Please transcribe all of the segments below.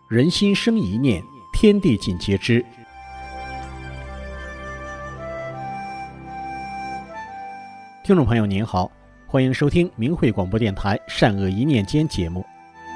人心生一念，天地尽皆知。听众朋友您好，欢迎收听明慧广播电台善恶一念间节目。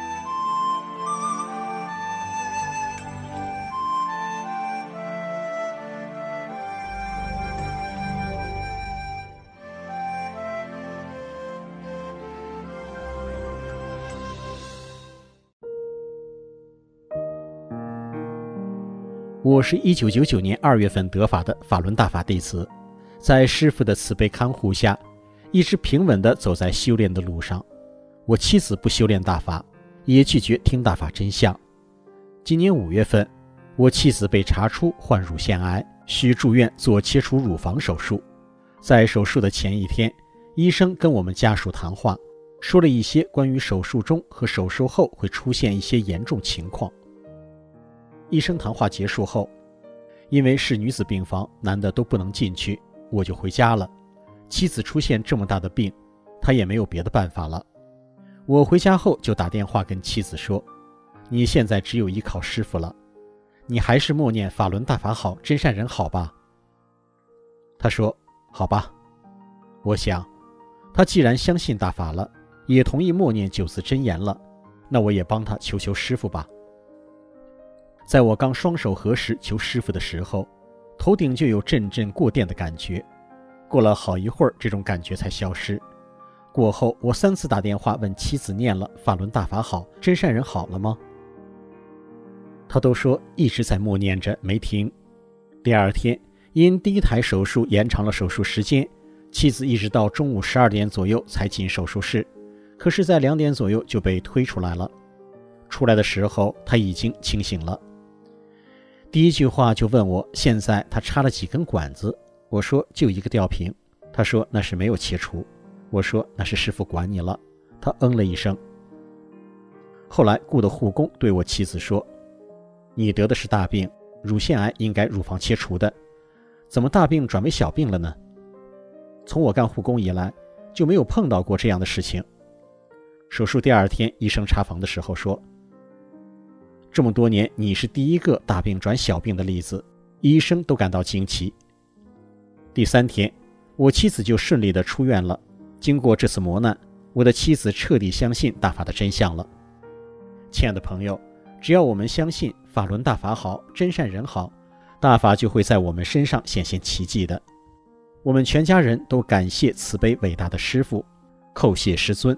我是1999年2月份得法的法轮大法弟子，在师父的慈悲看护下，一直平稳地走在修炼的路上。我妻子不修炼大法，也拒绝听大法真相。今年5月份，我妻子被查出患乳腺癌，需住院做切除乳房手术。在手术的前一天，医生跟我们家属谈话，说了一些关于手术中和手术后会出现一些严重情况。医生谈话结束后，因为是女子病房，男的都不能进去，我就回家了。妻子出现这么大的病，他也没有别的办法了。我回家后就打电话跟妻子说，你现在只有依靠师父了，你还是默念法轮大法好，真善人好吧。他说好吧。我想他既然相信大法了，也同意默念9字真言了，那我也帮他求求师父吧。在我刚双手合十求师父的时候，头顶就有阵阵过电的感觉，过了好一会儿，这种感觉才消失。过后我3次打电话问妻子念了法轮大法好，真善人好了吗？他都说一直在默念着没停。第二天因第一台手术延长了手术时间，妻子一直到中午12点左右才进手术室，可是在2点左右就被推出来了。出来的时候他已经清醒了。第一句话就问我现在他插了几根管子，我说就一个吊瓶。他说那是没有切除，我说那是师父管你了。他了一声。后来雇的护工对我妻子说，你得的是大病，乳腺癌应该乳房切除的，怎么大病转为小病了呢？从我干护工以来就没有碰到过这样的事情。手术第2天医生查房的时候说，这么多年你是第一个大病转小病的例子，医生都感到惊奇。第3天我妻子就顺利地出院了。经过这次磨难，我的妻子彻底相信大法的真相了。亲爱的朋友，只要我们相信法轮大法好，真善人好，大法就会在我们身上显现奇迹的。我们全家人都感谢慈悲伟大的师父，叩谢师尊。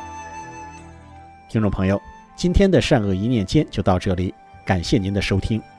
听众朋友，今天的善恶一念间就到这里，感谢您的收听。